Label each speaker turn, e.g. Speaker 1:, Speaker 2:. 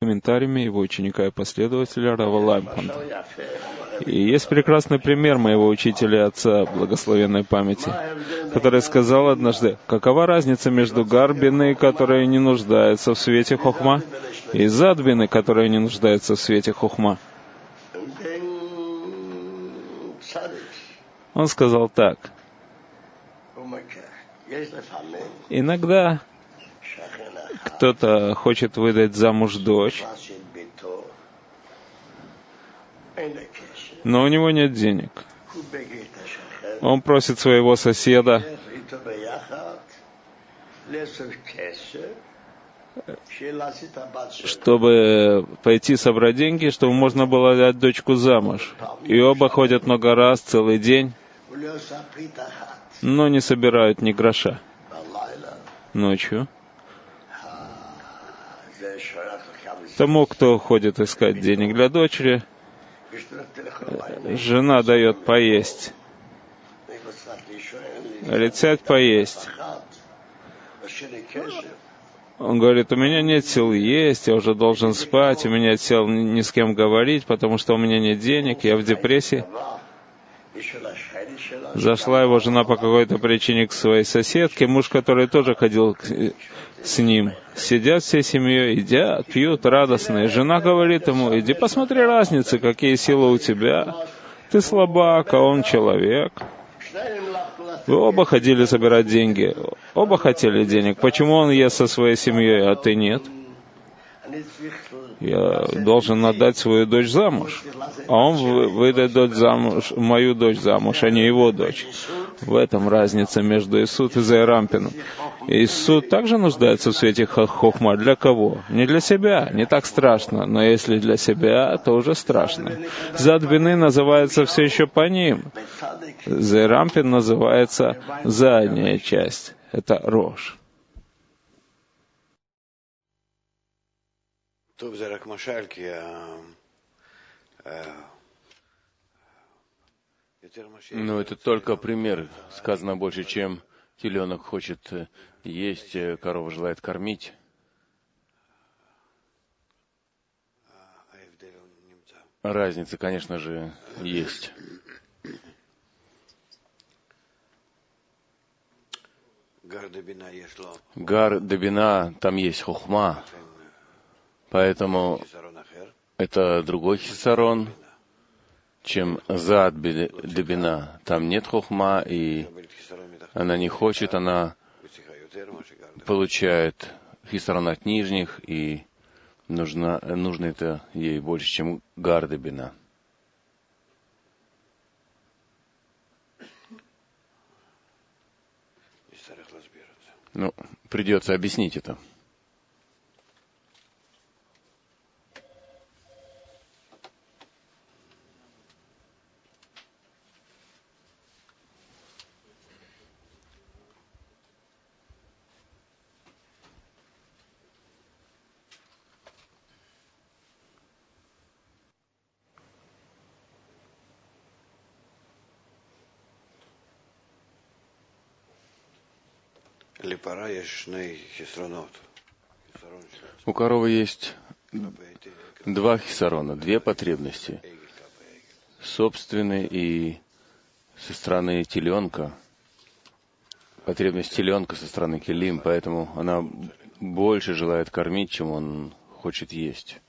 Speaker 1: комментариями его ученика и последователя Рава Лаймпанда. И есть прекрасный пример моего учителя и отца, благословенной памяти, который сказал однажды: какова разница между Гарбиной, которая не нуждается в свете хохма, и Задбиной, которая не нуждается в свете хохма? Он сказал так: иногда кто-то хочет выдать замуж дочь, но у него нет денег. Он просит своего соседа, чтобы пойти собрать деньги, чтобы можно было дать дочку замуж. И оба ходят много раз, целый день, но не собирают ни гроша. Ночью тому, кто ходит искать денег для дочери, жена дает поесть. Говорит: сядь поесть. Он говорит: у меня нет сил есть, я уже должен спать, у меня нет сил ни с кем говорить, потому что у меня нет денег, я в депрессии. Зашла его жена по какой-то причине к своей соседке, муж, который тоже ходил с ним. Сидят всей семьей, едят, пьют радостные. Жена говорит ему: иди посмотри разницы, какие силы у тебя. Ты слабак, а он человек. Вы оба ходили собирать деньги, оба хотели денег. Почему он ест со своей семьей, а ты нет? Я должен отдать свою дочь замуж, а он выдает мою дочь замуж, а не его дочь. В этом разница между Исуд и Зайрампином. Исуд также нуждается в свете хохма. Для кого? Не для себя, не так страшно, но если для себя, то уже страшно. Задбины называется все еще по ним. Зайрампин называется задняя часть. Это рожь.
Speaker 2: Но это только пример. Сказано больше, чем теленок хочет есть, корова желает кормить. Разница, конечно же, есть. Гар Дебина, там есть хохма, поэтому это другой хисарон, чем Зад Дебина. Там нет хохма, и она не хочет, она получает хисарон от нижних, и нужно это ей больше, чем Гар Дебина. Ну, придется объяснить это. У коровы есть два хисарона, две потребности. Собственные и со стороны теленка. Потребность теленка со стороны келим, поэтому она больше желает кормить, чем он хочет есть.